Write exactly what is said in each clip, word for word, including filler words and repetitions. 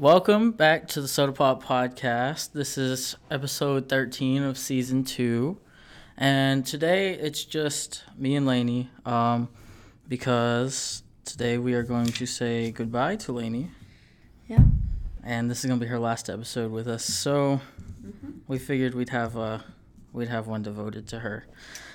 Welcome back to the Soda Pop Podcast. This is episode thirteen of season two. And today it's just me and Lainey um, because today we are going to say goodbye to Lainey. Yeah. And this is going to be her last episode with us. So mm-hmm. we figured we'd have uh, we'd have one devoted to her.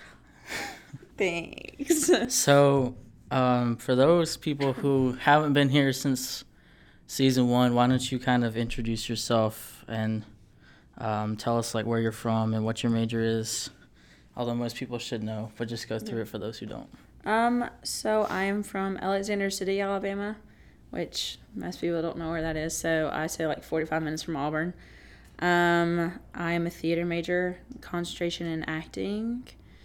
Thanks. So um, for those people who haven't been here since season one, why don't you kind of introduce yourself and um, tell us like where you're from and what your major is, although most people should know, but just go through yeah. it for those who don't. Um, so I am from Alexander City, Alabama, which most people don't know where that is, so I say like forty-five minutes from Auburn. Um, I am a theater major, concentration in acting.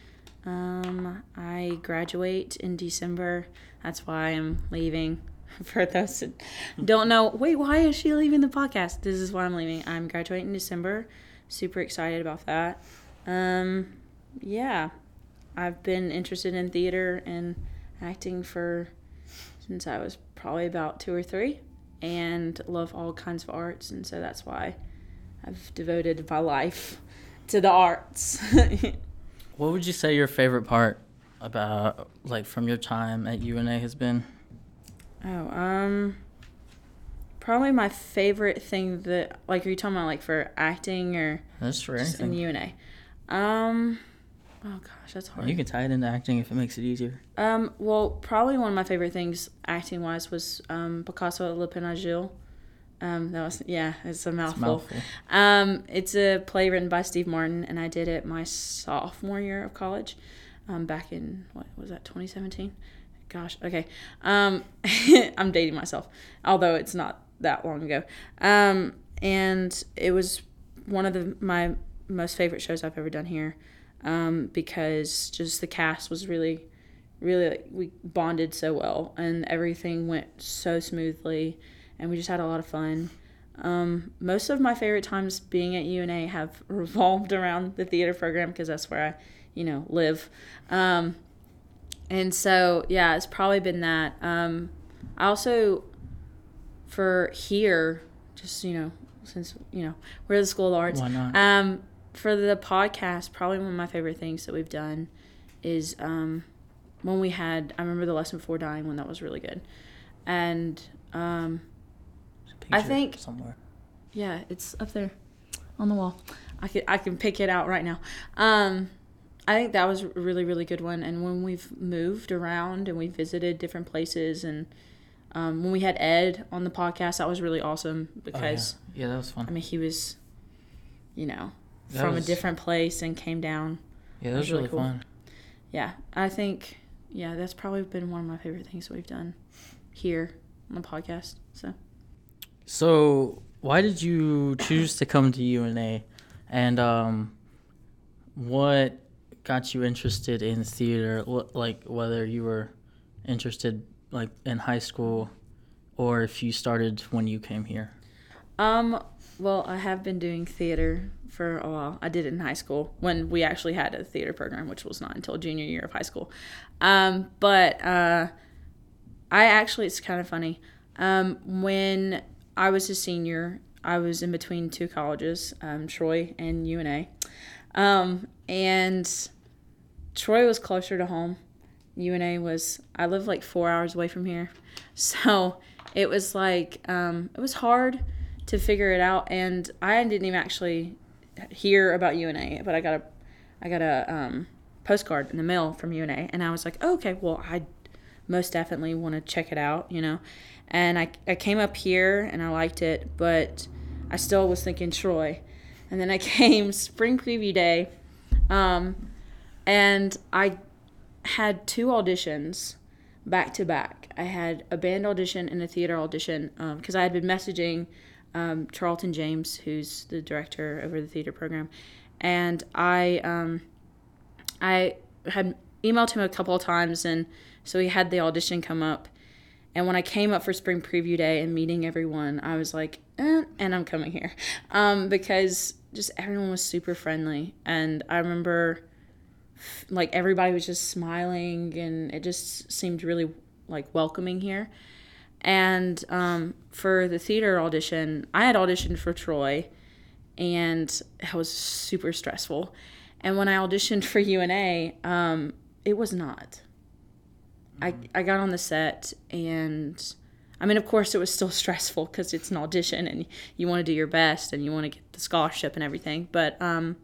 Um, I graduate in December. That's why I'm leaving. For those that don't know, wait, why is she leaving the podcast? This is why I'm leaving. I'm graduating in December. Super excited about that. Um, yeah, I've been interested in theater and acting for since I was probably about two or three, and love all kinds of arts, and so that's why I've devoted my life to the arts. What would you say your favorite part about, like, from your time at U N A has been? Oh, um, probably my favorite thing that, like, are you talking about, like, for acting or That's for just anything. in U N A? Um, oh, gosh, that's hard. You can tie it into acting if it makes it easier. Um, well, probably one of my favorite things acting-wise was um, Picasso at Le Pen Agile. Um, that was, yeah, it's a mouthful. It's a mouthful. Um, it's a play written by Steve Martin, and I did it my sophomore year of college, um, back in, what was that, twenty seventeen? Gosh, okay. Um, I'm dating myself, although it's not that long ago. Um, and it was one of the my most favorite shows I've ever done here, um, because just the cast was really, really, like, we bonded so well, and everything went so smoothly, and we just had a lot of fun. Um, most of my favorite times being at U N A have revolved around the theater program because that's where I, you know, live. Um, And so, yeah, it's probably been that. Um, I also, for here, just, you know, since, you know, we're the School of the Arts. Why not? Um, for the podcast, probably one of my favorite things that we've done is um, when we had, I remember the Lesson Before Dying one, that was really good. And um, I think, somewhere. Yeah, it's up there on the wall. I can, I can pick it out right now. Um I think that was a really, really good one. And when we've moved around and we visited different places, and um, when we had Ed on the podcast, that was really awesome because, oh, yeah. yeah, that was fun. I mean, he was, you know, that from was, a different place and came down. Yeah, that was, was really, really cool. fun. Yeah, I think, yeah, that's probably been one of my favorite things that we've done here on the podcast. So, so why did you choose to come to U N A? And um, what got you interested in theater, like whether you were interested like in high school or if you started when you came here? Um, well, I have been doing theater for a while. I did it in high school when we actually had a theater program, which was not until junior year of high school. Um, but uh, I actually, it's kind of funny. Um, when I was a senior, I was in between two colleges, um, Troy and U N A. Um, and Troy was closer to home. U N A was, I live like four hours away from here. So it was like, um, it was hard to figure it out. And I didn't even actually hear about U N A, but I got a, I got a um, postcard in the mail from U N A. And I was like, oh, okay, well, I most definitely want to check it out, you know. And I, I came up here and I liked it, but I still was thinking Troy. And then I came spring preview day, um, and I had two auditions back to back. I had a band audition and a theater audition because um, I had been messaging um, Charlton James, who's the director over the theater program, and I um, I had emailed him a couple of times, and so he had the audition come up. And when I came up for spring preview day and meeting everyone, I was like, eh, and I'm coming here. Um, because just everyone was super friendly. And I remember, like, everybody was just smiling, and it just seemed really, like, welcoming here. And um, for the theater audition, I had auditioned for Troy, and it was super stressful. And when I auditioned for U N A, um, it was not. I, I got on the set, and I mean, of course, it was still stressful because it's an audition and you want to do your best and you want to get the scholarship and everything. But um,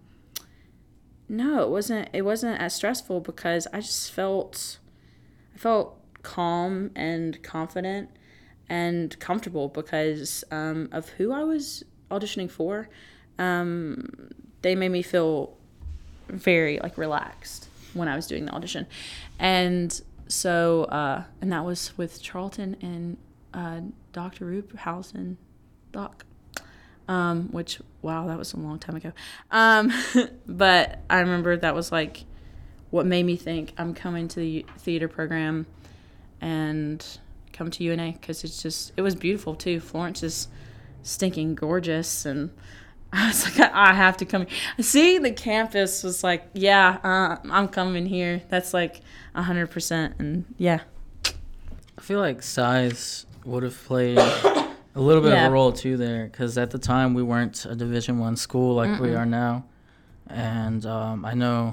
no, it wasn't. It wasn't as stressful because I just felt, I felt calm and confident and comfortable because um, of who I was auditioning for. Um, they made me feel very like relaxed when I was doing the audition, and so uh, and that was with Charlton and uh, Doctor Ruperhausen, Doc, um, which wow, that was a long time ago. Um, but I remember that was like what made me think I'm coming to the theater program and come to U N A because it's just it was beautiful too. Florence is stinking gorgeous, and I was like, I have to come here. Seeing the campus was like, yeah, uh, I'm coming here. That's like one hundred percent. And yeah. I feel like size would have played a little bit Yeah. of a role too there, because at the time we weren't a Division One school like Mm-mm. we are now, and um, I know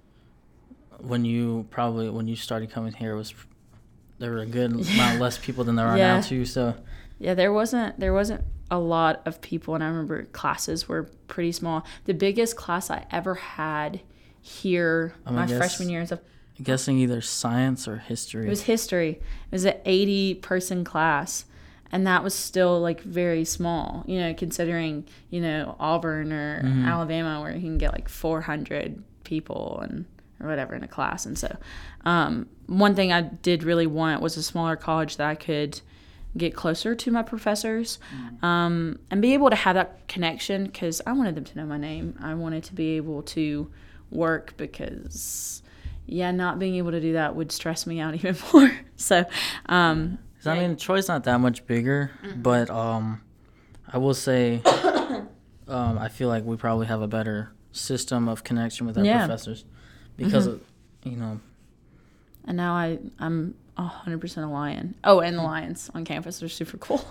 when you probably when you started coming here, it was there were a good amount less people than there are Yeah. now too. So Yeah, there wasn't there wasn't a lot of people, and I remember classes were pretty small. The biggest class I ever had here, I mean, my I guess- freshman year and stuff, I'm guessing either science or history. it was history. It was an eighty person class, and that was still like very small, you know, considering, you know, Auburn or Mhm. Alabama where you can get like four hundred people and or whatever in a class. And so um, one thing I did really want was a smaller college that I could get closer to my professors um, and be able to have that connection, because I wanted them to know my name. I wanted to be able to work because, yeah, not being able to do that would stress me out even more. So, um, 'Cause, I mean, Troy's not that much bigger, but um, I will say, um, I feel like we probably have a better system of connection with our Yeah. professors because Mhm. of, you know, and now I, I'm one hundred percent a Lion. Oh, and the Lions on campus are super cool.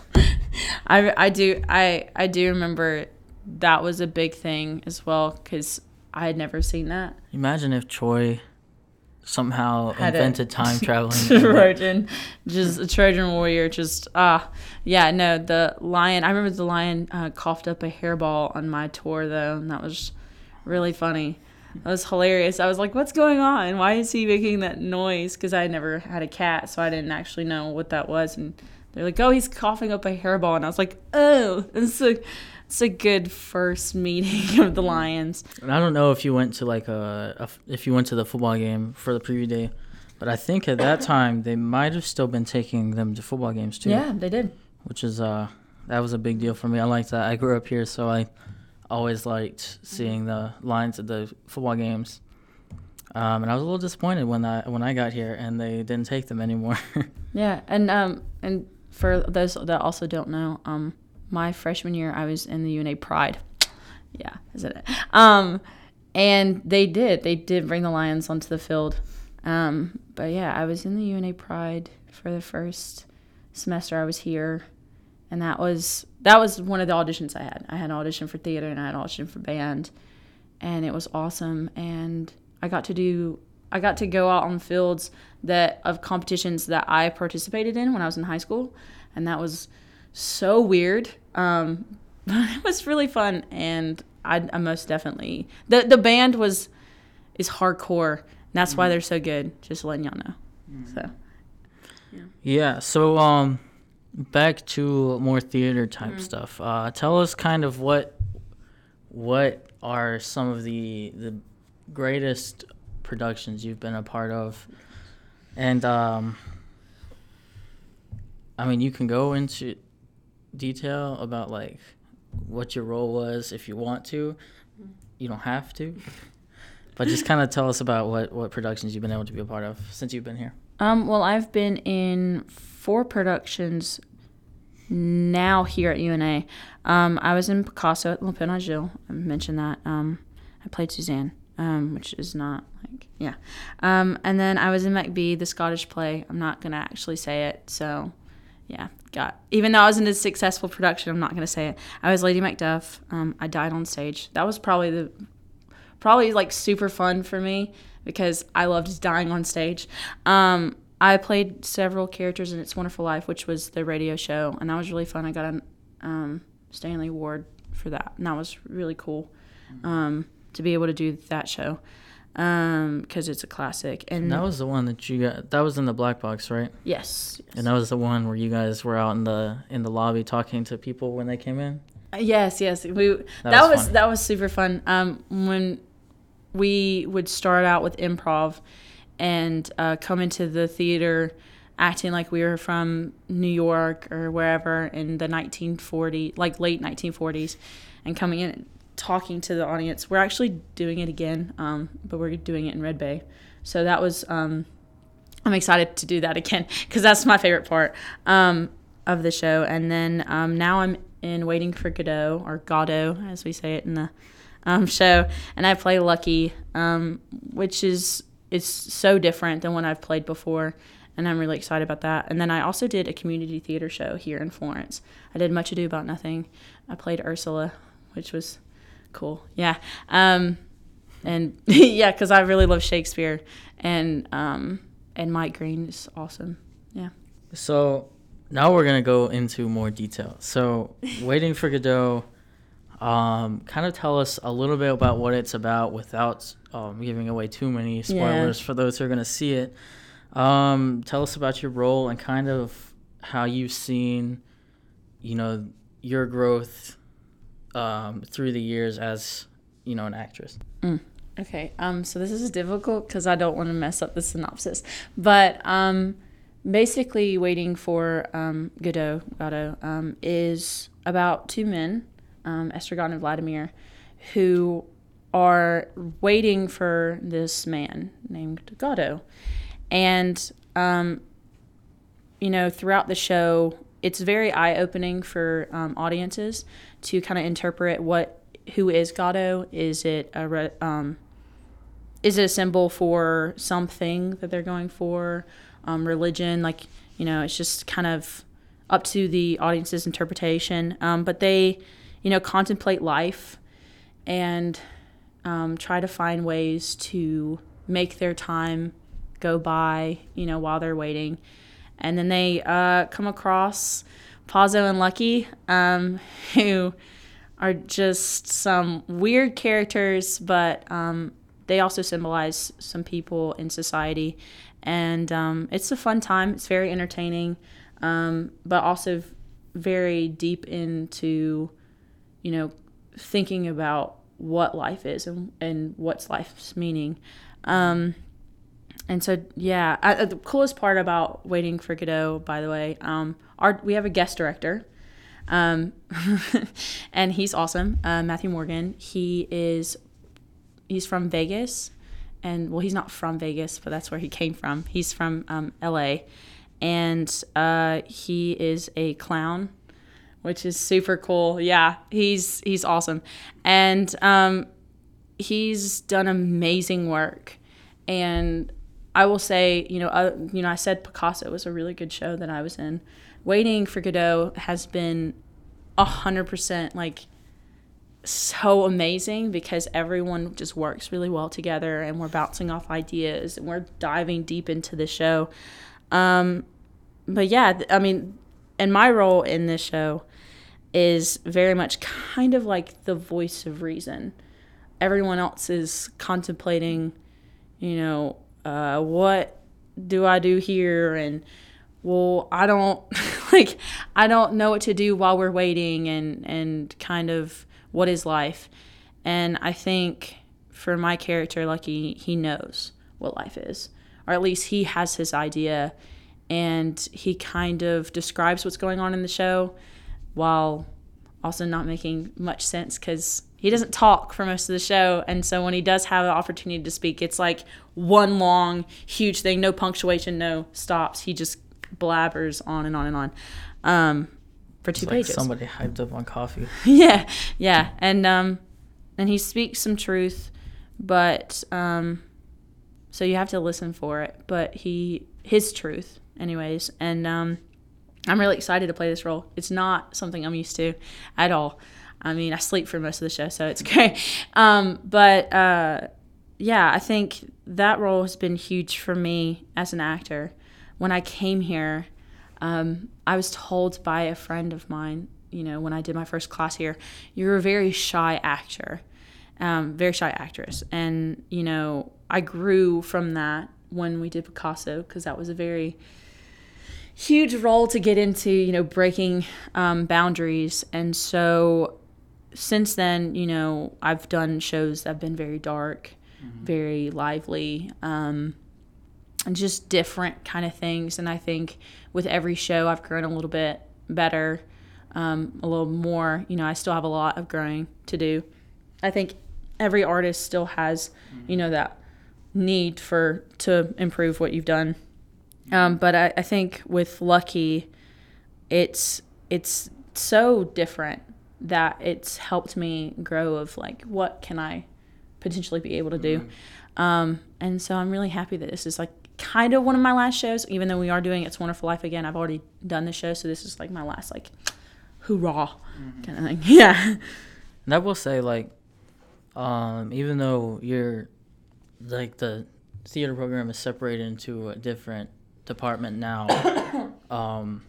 I, I do I, I do remember that was a big thing as well, because I had never seen that. imagine if Troy somehow Had a- invented time traveling. Trojan, just a Trojan warrior, just ah, yeah, no, the lion. I remember the lion uh, coughed up a hairball on my tour though, and that was really funny. That was hilarious. I was like, "What's going on? Why is he making that noise?" Because I had never had a cat, so I didn't actually know what that was. And they're like, "Oh, he's coughing up a hairball," and I was like, "Oh, it's a, it's a good first meeting of the Lions." And I don't know if you went to like a, a if you went to the football game for the preview day, but I think at that time they might have still been taking them to football games too. Yeah, they did. Which is uh that was a big deal for me. I liked that. I grew up here, so I always liked seeing the lines at the football games. Um, and I was a little disappointed when I when I got here and they didn't take them anymore. Yeah, and um, and for those that also don't know, um, my freshman year I was in the U N A Pride. Yeah, is it? Um, and they did they did bring the Lions onto the field. Um, but yeah, I was in the U N A Pride for the first semester I was here, and that was that was one of the auditions I had. I had an audition for theater and I had an audition for band, and it was awesome. And I got to do I got to go out on fields that of competitions that I participated in when I was in high school, and that was so weird. Um, but it was really fun, and I, I most definitely the the band was is hardcore. And that's why they're so good. Just letting y'all know. So Yeah, so um back to more theater type stuff. Uh tell us kind of what what are some of the the greatest productions you've been a part of. And um I mean, you can go into detail about like what your role was if you want to. You don't have to. But just kind of tell us about what what productions you've been able to be a part of since you've been here. Um, well, I've been in four productions now here at U N A. Um, I was in Picasso at Le Pen Agile. I mentioned that. Um, I played Suzanne, um, which is not like, yeah. Um, and then I was in MacBee, the Scottish play. I'm not going to actually say it, so yeah, got. Even though I was in a successful production, I'm not going to say it. I was Lady Macduff. Um, I died on stage. That was probably the, probably like super fun for me because I loved dying on stage. Um, I played several characters in It's a Wonderful Life, which was the radio show, and that was really fun. I got a um, Stanley Award for that, and that was really cool um, to be able to do that show. Because um, it's a classic. And that was the one that you got. That was in the black box, right? Yes, yes. And that was the one where you guys were out in the in the lobby talking to people when they came in. Uh, yes, yes. We that, that was, was that was super fun. Um, when we would start out with improv and uh, come into the theater acting like we were from New York or wherever in the nineteen forties, like late nineteen forties, and coming in. Talking to the audience. We're actually doing it again, um, but we're doing it in Red Bay. So that was, um, I'm excited to do that again because that's my favorite part um, of the show. And then um, now I'm in Waiting for Godot, or Godot, as we say it in the um, show. And I play Lucky, um, which is is so different than what I've played before. And I'm really excited about that. And then I also did a community theater show here in Florence. I did Much Ado About Nothing. I played Ursula, which was cool. Yeah. Um, and yeah, because I really love Shakespeare, and um, and Mike Green is awesome. Yeah. So now we're going to go into more detail. So Waiting for Godot, um, kind of tell us a little bit about what it's about without um, giving away too many spoilers yeah. for those who are going to see it. Um, tell us about your role and kind of how you've seen, you know, your growth Um, through the years as, you know, an actress. Mm. Okay. Um. So this is difficult because I don't want to mess up the synopsis. But um, basically, Waiting for um, Godot, Godot um, is about two men, um, Estragon and Vladimir, who are waiting for this man named Godot. And, um, you know, throughout the show, it's very eye-opening for um, audiences to kind of interpret what, who is Godot. Is it a re, um, is it a symbol for something that they're going for, um, religion? Like, you know, it's just kind of up to the audience's interpretation. Um, but they, you know, contemplate life and um, try to find ways to make their time go by, you know, while they're waiting. And then they uh, come across Pazzo and Lucky, um, who are just some weird characters, but um, they also symbolize some people in society. And um, it's a fun time. It's very entertaining, um, but also very deep into, you know, thinking about what life is and, and what's life's meaning. Um, And so, yeah, I, the coolest part about Waiting for Godot, by the way, um, our, we have a guest director, um, and he's awesome, uh, Matthew Morgan. He is, he's from Vegas, and, well, he's not from Vegas, but that's where he came from. He's from um, L A, and uh, he is a clown, which is super cool. Yeah, he's he's awesome. And um, he's done amazing work, and I will say, you know, uh, you know, I said Picasso was a really good show that I was in. Waiting for Godot has been a hundred percent like so amazing because everyone just works really well together, and we're bouncing off ideas and we're diving deep into the show. Um, but yeah, I mean, and my role in this show is very much kind of like the voice of reason. Everyone else is contemplating, you know, Uh, what do I do here? And, well, I don't, like, I don't know what to do while we're waiting, and, and kind of what is life. And I think for my character, Lucky, he knows what life is, or at least he has his idea, and he kind of describes what's going on in the show while also not making much sense because he doesn't talk for most of the show. And so when he does have an opportunity to speak, it's like one long, huge thing, no punctuation, no stops. He just blabbers on and on and on um, for two it's like pages. Somebody hyped up on coffee. yeah, yeah. And um, and he speaks some truth, but um, so you have to listen for it. But he, his truth anyways. And um, I'm really excited to play this role. It's not something I'm used to at all. I mean, I sleep for most of the show, so it's great. Um, but uh, yeah, I think that role has been huge for me as an actor. When I came here, um, I was told by a friend of mine, you know, when I did my first class here, you're a very shy actor, um, very shy actress. And, you know, I grew from that when we did Picasso, because that was a very huge role to get into, you know, breaking um, boundaries. And so since then, you know, I've done shows that have been very dark, mm-hmm. very lively, um, and just different kind of things. And I think with every show, I've grown a little bit better, um, a little more. You know, I still have a lot of growing to do. I think every artist still has, mm-hmm. you know, that need for to improve what you've done. Um, but I, I think with Lucky, it's it's so different that it's helped me grow of like, what can I potentially be able to do? Mm-hmm. Um, and so I'm really happy that this is like kind of one of my last shows, even though we are doing It's a Wonderful Life again. I've already done the show, so this is like my last like hoorah mm-hmm. kind of thing. Yeah. And I will say, like, um, even though you're like the theater program is separated into a different department now, um,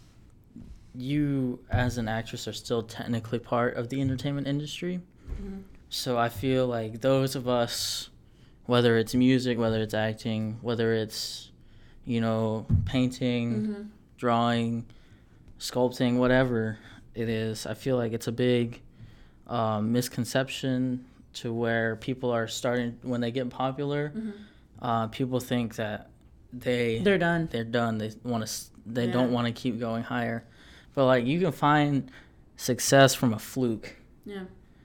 you as an actress are still technically part of the entertainment industry. Mm-hmm. So I feel like those of us, whether it's music, whether it's acting, whether it's, you know, painting, mm-hmm. drawing, sculpting, whatever it is, I feel like it's a big um, misconception to where people are starting, when they get popular, mm-hmm. uh, people think that they they're done. They're done. They want to. They yeah. don't want to keep going higher. But like, you can find success from a fluke. Yeah.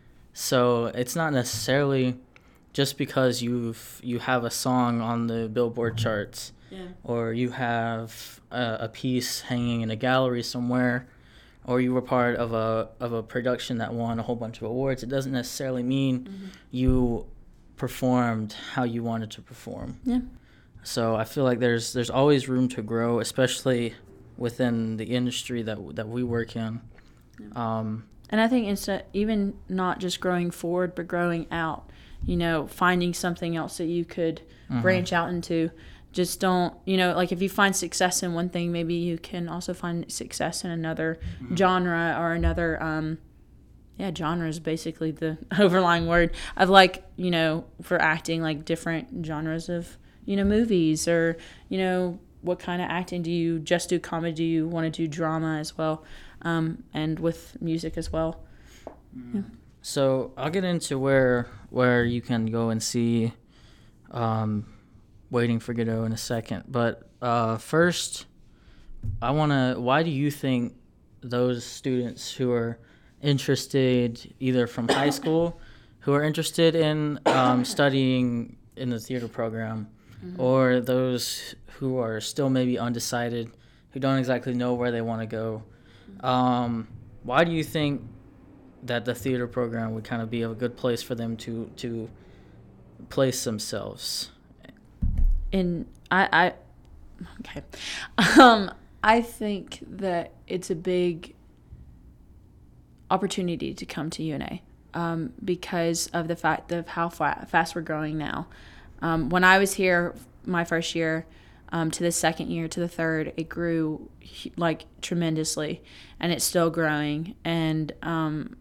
So it's not necessarily just because you've you have a song on the Billboard charts, yeah. or you have a, a piece hanging in a gallery somewhere, or you were part of a of a production that won a whole bunch of awards. It doesn't necessarily mean mm-hmm. you performed how you wanted to perform. Yeah. So I feel like there's there's always room to grow, especially within the industry that that we work in. Yeah. Um, and I think instead, even not just growing forward, but growing out. You know, finding something else that you could mm-hmm. branch out into. Just don't, you know, like if you find success in one thing, maybe you can also find success in another mm-hmm. genre or another. Um, yeah, genre is basically the overlying word of like, you know, for acting, like different genres of, you know, movies, or, you know, what kind of acting do you just do? Comedy? Do you want to do drama as well? Um, and with music as well. Mm. Yeah. So I'll get into where where you can go and see um, Waiting for Godot in a second. But uh, first, I want to, why do you think those students who are interested, either from high school, who are interested in um, studying in the theater program, mm-hmm. or those who are still maybe undecided, who don't exactly know where they want to go, um, why do you think that the theater program would kind of be a good place for them to to place themselves? And I, I okay, um, I think that it's a big opportunity to come to U N A um, because of the fact of how fa- fast we're growing now. Um, when I was here, my first year, um, to the second year, to the third, it grew like tremendously, and it's still growing. And um,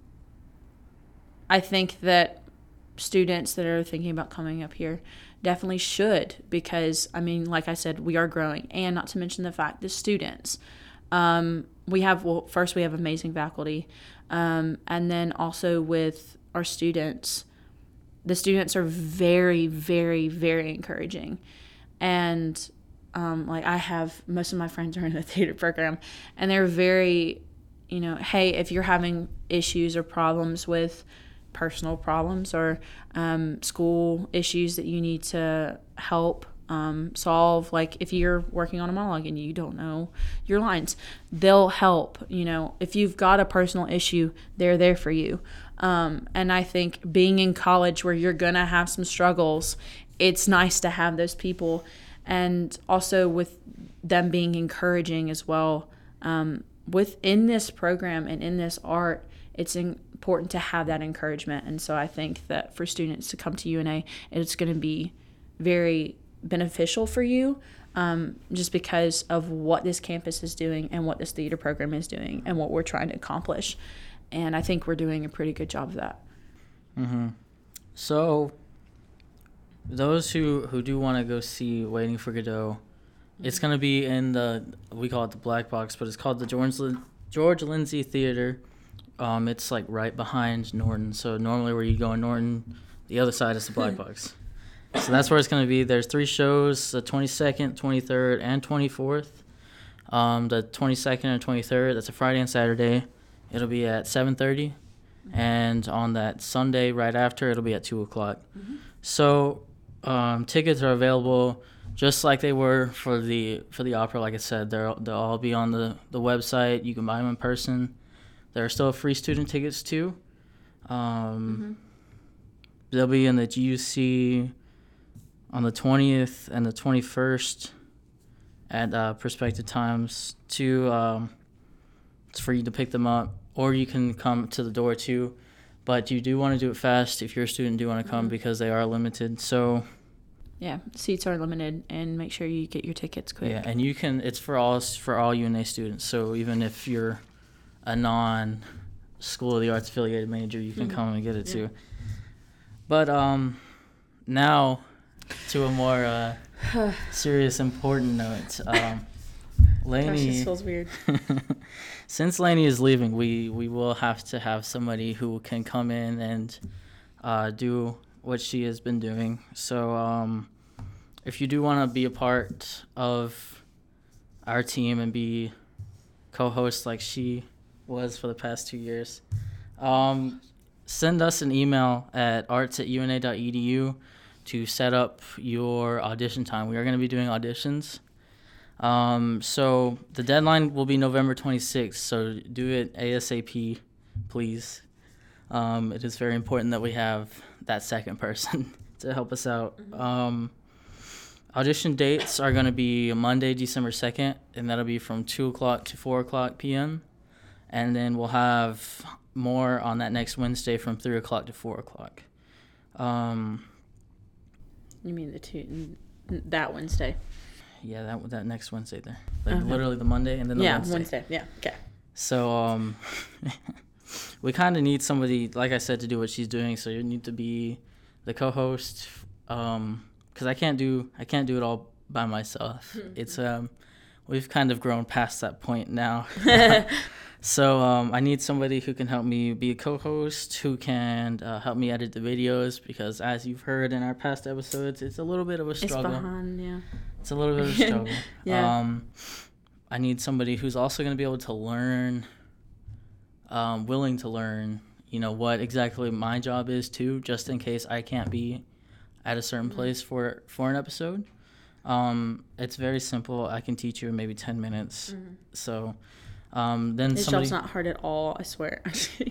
I think that students that are thinking about coming up here definitely should, because, I mean, like I said, we are growing. And not to mention the fact the students. Um, we have, well, first we have amazing faculty. Um, and then also with our students, the students are very, very, very encouraging. And um, like I have, most of my friends are in the theater program, and they're very, you know, hey, if you're having issues or problems with personal problems or um, school issues that you need to help um, solve, like if you're working on a monologue and you don't know your lines, they'll help. You know, if you've got a personal issue, they're there for you. Um, and I think being in college where you're gonna have some struggles, it's nice to have those people, and also with them being encouraging as well. um, within this program and in this art, it's important to have that encouragement. And so I think that for students to come to U N A, it's going to be very beneficial for you, um, just because of what this campus is doing and what this theater program is doing and what we're trying to accomplish. And I think we're doing a pretty good job of that. Mm-hmm. So those who, who do want to go see Waiting for Godot, mm-hmm. it's going to be in the, we call it the Black Box, but it's called the George, Lin- George Lindsay Theater. Um, it's like right behind Norton. So normally where you go in Norton, the other side is the Black Box. So that's where it's going to be. There's three shows, the twenty-second, twenty-third, and twenty-fourth. Um, the twenty-second and twenty-third, that's a Friday and Saturday. It'll be at seven thirty. Mm-hmm. And on that Sunday right after, it'll be at two o'clock. Mm-hmm. So um, tickets are available just like they were for the for the opera. Like I said, they'll, they'll all be on the, the website. You can buy them in person. There are still free student tickets, too. Um, mm-hmm. They'll be in the G U C on the twentieth and the twenty-first at uh, prospective times. To, um, it's for you to pick them up, or you can come to the door, too. But you do want to do it fast if you're a student, do want to come, mm-hmm. because they are limited. So, yeah, seats are limited, and make sure you get your tickets quick. Yeah, and you can, it's for all, for all U N A students. So even if you're a non School of the Arts affiliated major, you can mm-hmm. come and get it yeah. too. But um, now to a more uh, serious, important note. Um, Lainey, Gosh, this feels weird. Since Lainey is leaving, we, we will have to have somebody who can come in and uh, do what she has been doing. So um, if you do want to be a part of our team and be co-host like she was for the past two years, um, send us an email at arts at u n a dot e d u to set up your audition time. We are going to be doing auditions. Um, so the deadline will be November twenty-sixth, so do it ASAP, please. Um, it is very important that we have that second person to help us out. Mm-hmm. Um, audition dates are going to be Monday, December second, and that'll be from two o'clock to four o'clock p.m., and then we'll have more on that next Wednesday from three o'clock to four o'clock. Um, you mean the two, that Wednesday? Yeah, that that next Wednesday there. Like okay. Literally the Monday and then the yeah, Wednesday. Wednesday. Yeah, okay. So um, we kind of need somebody, like I said, to do what she's doing. So you need to be the co-host, um, because I can't do I can't do it all by myself. It's um, we've kind of grown past that point now. So um, I need somebody who can help me be a co-host, who can uh, help me edit the videos, because as you've heard in our past episodes, it's a little bit of a struggle. It's behind, yeah. It's a little bit of a struggle. yeah. Um, I need somebody who's also going to be able to learn, um, willing to learn, you know, what exactly my job is too, just in case I can't be at a certain mm-hmm. place for, for an episode. Um, it's very simple. I can teach you in maybe ten minutes. Mm-hmm. So... Um, then His somebody... job's not hard at all, I swear.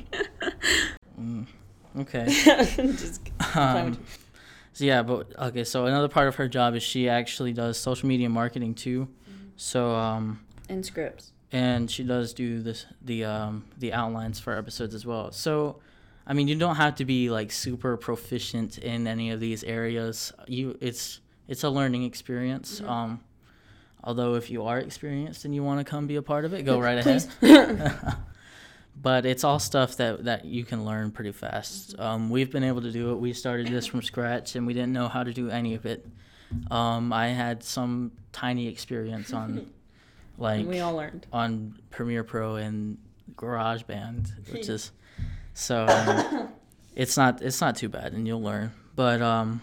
mm, okay. Just um, so yeah, but okay. So another part of her job is she actually does social media marketing too. Mm-hmm. So um. And scripts. And she does do this the um the outlines for episodes as well. So, I mean, you don't have to be like super proficient in any of these areas. You it's it's a learning experience. Mm-hmm. Um. Although if you are experienced and you want to come be a part of it, go right ahead. But it's all stuff that, that you can learn pretty fast. Mm-hmm. Um, we've been able to do it. We started this from scratch, and we didn't know how to do any of it. Um, I had some tiny experience on, like, we all learned on Premiere Pro and GarageBand, which is so um, it's not it's not too bad, and you'll learn. But um.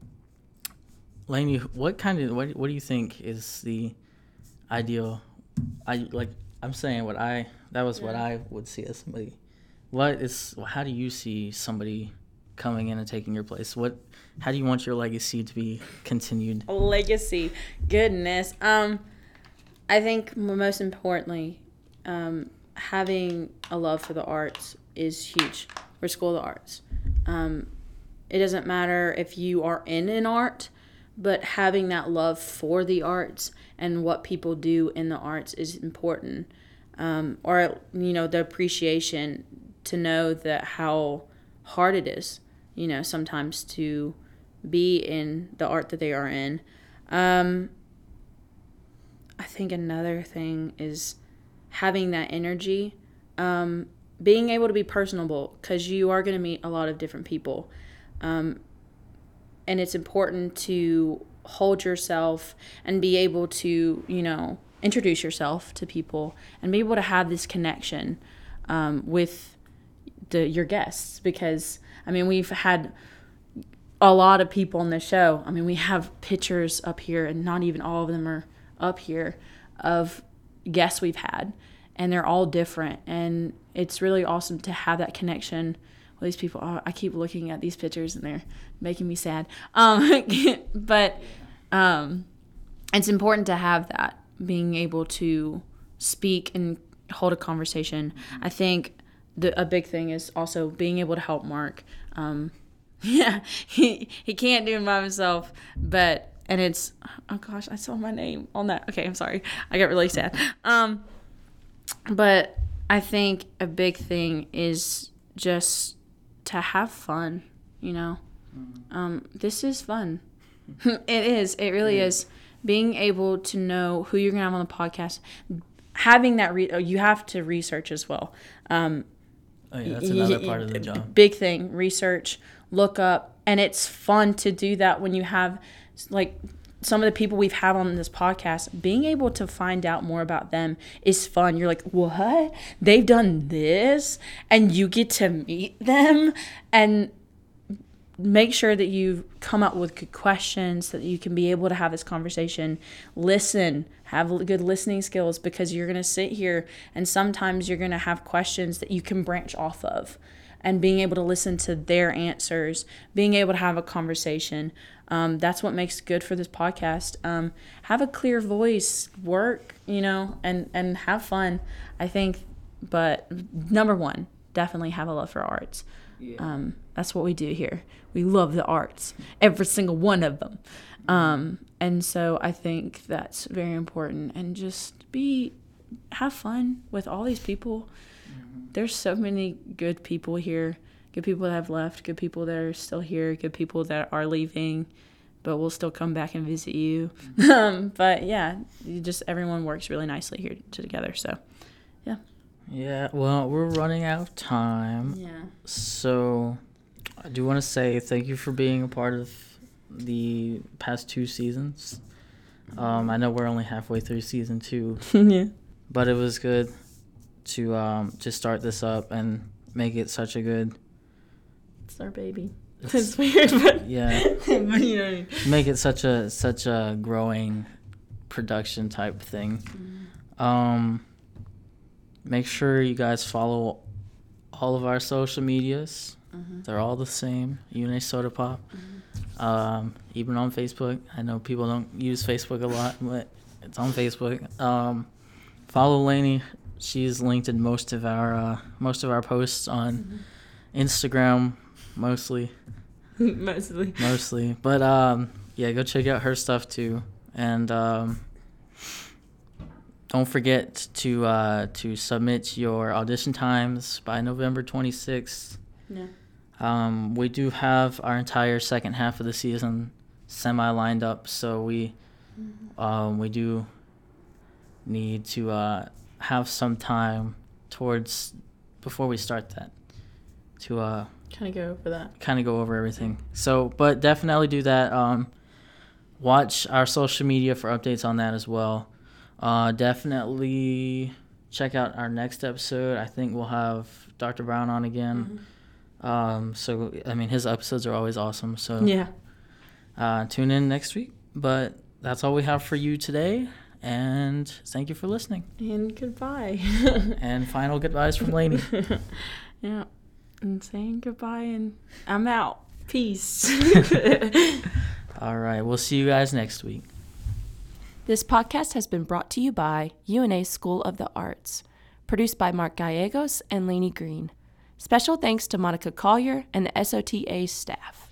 Lainey, what kind of what what do you think is the ideal? I like I'm saying what I that was yeah. what I would see as somebody. What is how do you see somebody coming in and taking your place? What how do you want your legacy to be continued? Legacy, goodness. Um, I think most importantly, um, having a love for the arts is huge for School of the Arts. Um, it doesn't matter if you are in an art. But having that love for the arts and what people do in the arts is important. um, or, you know, the appreciation to know that how hard it is, you know, sometimes to be in the art that they are in. Um, I think another thing is having that energy, um, being able to be personable, because you are going to meet a lot of different people. Um, and it's important to hold yourself and be able to, you know, introduce yourself to people and be able to have this connection um, with the your guests. Because, I mean, we've had a lot of people on the show. I mean, we have pictures up here, and not even all of them are up here, of guests we've had, and they're all different, and it's really awesome to have that connection with these people. Oh, I keep looking at these pictures and they're making me sad, um, but um, it's important to have that, being able to speak and hold a conversation. I think the, a big thing is also being able to help Mark. Um, yeah, he he can't do it by himself, but and it's, oh gosh, I saw my name on that. Okay, I'm sorry. I got really sad. Um, but I think a big thing is just to have fun, you know. Um, this is fun. It is. It really yeah. is. Being able to know who you're going to have on the podcast, having that, re- you have to research as well. Um, oh, yeah, that's another part of the job. Big thing, research, look up, and it's fun to do that when you have, like, some of the people we've had on this podcast. Being able to find out more about them is fun. You're like, what? They've done this? And you get to meet them and make sure that you come up with good questions so that you can be able to have this conversation. Listen, have good listening skills, because you're going to sit here and sometimes you're going to have questions that you can branch off of. And being able to listen to their answers, being able to have a conversation, um, that's what makes good for this podcast. Um, have a clear voice, work, you know, and, and have fun, I think. But number one, definitely have a love for arts. Yeah. Um, that's what we do here. We love the arts, every single one of them. Um, and so I think that's very important. And just be, have fun with all these people. There's so many good people here, good people that have left, good people that are still here, good people that are leaving, but we'll still come back and visit you. um, but yeah, you just everyone works really nicely here together. So, yeah. Yeah, well, we're running out of time. Yeah. So I do want to say thank you for being a part of the past two seasons. Um, I know we're only halfway through season two. Yeah. But it was good to um to start this up and make it such a good, it's our baby. It's, it's weird, but yeah, but you know what I mean. Make it such a such a growing production type thing. Mm-hmm. Um, make sure you guys follow all of our social medias. Mm-hmm. They're all the same. U N A Soda Pop. Mm-hmm. Um, even on Facebook. I know people don't use Facebook a lot, but it's on Facebook. Um, follow Lainey. She's linked in most of our uh, most of our posts on mm-hmm. Instagram, mostly. mostly. Mostly, but um, yeah, go check out her stuff too, and um, don't forget to uh, to submit your audition times by November twenty-sixth. Yeah. Um, we do have our entire second half of the season semi lined up, so we mm-hmm. um, we do need to. Uh, have some time towards before we start that to uh kind of go over that kind of go over everything. So but definitely do that. Um watch our social media for updates on that as well. Uh definitely check out our next episode. I think we'll have Doctor Brown on again. Mm-hmm. Um so I mean, his episodes are always awesome, so yeah, uh tune in next week. But that's all we have for you today. And thank you for listening. And goodbye. And final goodbyes from Lainey. Yeah. And saying goodbye, and I'm out. Peace. All right. We'll see you guys next week. This podcast has been brought to you by U N A School of the Arts. Produced by Mark Gallegos and Lainey Green. Special thanks to Monica Collier and the S O T A staff.